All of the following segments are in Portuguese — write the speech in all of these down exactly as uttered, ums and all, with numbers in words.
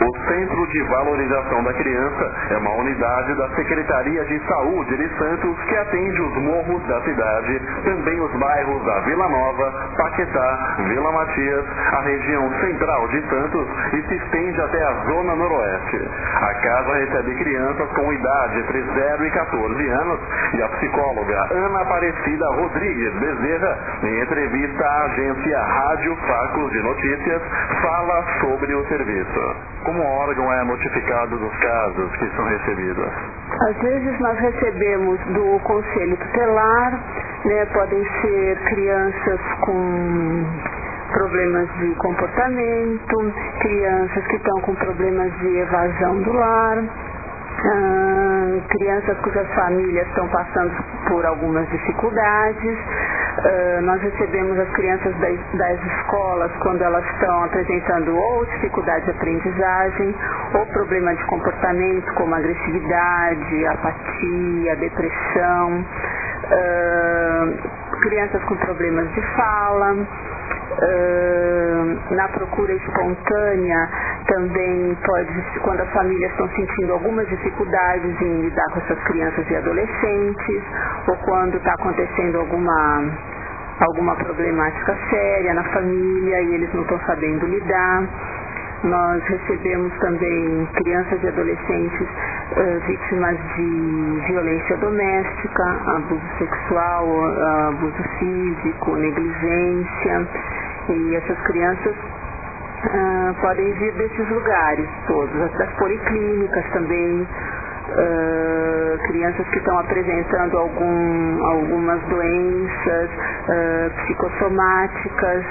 O Centro de Valorização da Criança é uma unidade da Secretaria de Saúde de Santos que atende os morros da cidade, também os bairros da Vila Nova, Paquetá, Vila Matias, a região central de Santos e se estende até a zona noroeste. A casa recebe crianças com idade entre zero e quatorze anos e a psicóloga Ana Aparecida Rodrigues Bezerra, em entrevista à agência Rádio Facos de Notícias, fala sobre o serviço. Como o órgão é notificado dos casos que são recebidos? Às vezes nós recebemos do Conselho Tutelar, né, podem ser crianças com problemas de comportamento, crianças que estão com problemas de evasão do lar, ah, crianças cujas famílias estão passando por algumas dificuldades. Uh, nós recebemos as crianças das, das escolas quando elas estão apresentando ou dificuldade de aprendizagem ou problema de comportamento como agressividade, apatia, depressão, uh, crianças com problemas de fala. Uh, na procura espontânea também pode, quando as famílias estão sentindo algumas dificuldades em lidar com essas crianças e adolescentes, ou quando está acontecendo alguma, alguma problemática séria na família e eles não estão sabendo lidar. Nós recebemos também crianças e adolescentes uh, vítimas de violência doméstica, abuso sexual, uh, abuso físico, negligência. E essas crianças uh, podem vir desses lugares todos, das policlínicas também, uh, crianças que estão apresentando algum, algumas doenças uh, psicossomáticas.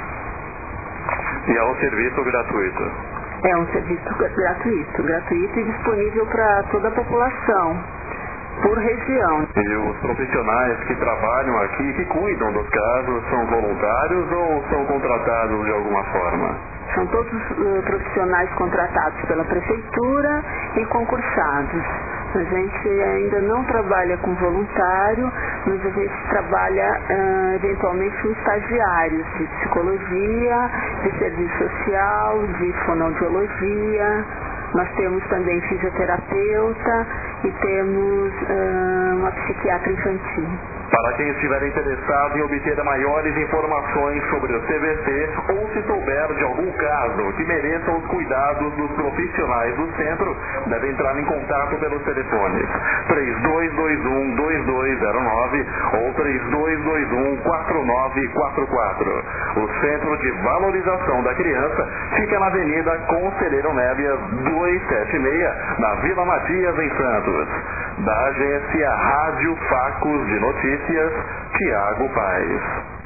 E é um serviço gratuito? É um serviço gratuito, gratuito e disponível para toda a população, por região. E os profissionais que trabalham aqui, que cuidam dos casos, são voluntários ou são contratados de alguma forma? São todos uh, profissionais contratados pela prefeitura e concursados. A gente ainda não trabalha com voluntário, mas a gente trabalha uh, eventualmente com estagiários de psicologia, de serviço social, de fonoaudiologia. Nós temos também fisioterapeuta e temos uh, uma psiquiatra infantil. Para quem estiver interessado em obter maiores informações sobre o C V C ou se souber de algum caso que mereça os cuidados dos profissionais do centro, deve entrar em contato pelos telefones três dois dois um, dois dois zero nove ou três dois dois um, quatro nove quatro quatro. O Centro de Valorização da Criança fica na Avenida Conselheiro Nébias duzentos e setenta e seis, na Vila Matias, em Santos. Da agência Rádio Facos de Notícias, Tiago Paes.